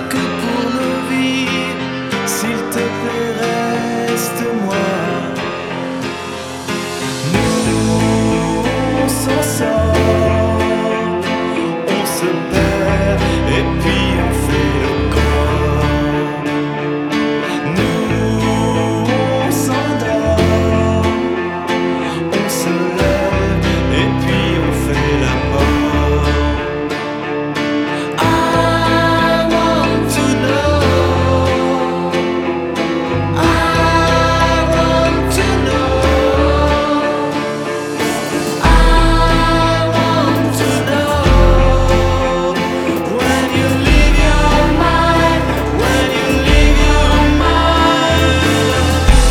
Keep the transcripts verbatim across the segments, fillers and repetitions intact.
que pour nos vies, s'il te plaît, reste-moi. Nous, on s'en sort, on se perd et puis on fait le corps. Nous, on s'endort, on se lève et puis on fait la mort. I want to know, I want to know, I want to know. When you leave your mind, when you leave your mind.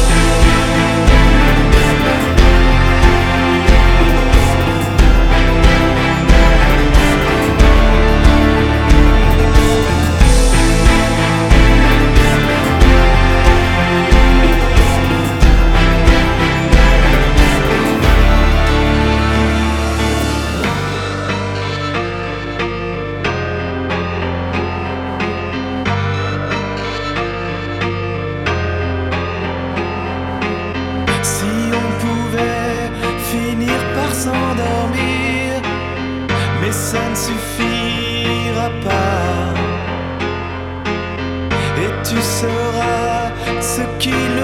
Si on pouvait finir par s'endormir, mais ça ne suffira pas. Et tu sauras ce qu'il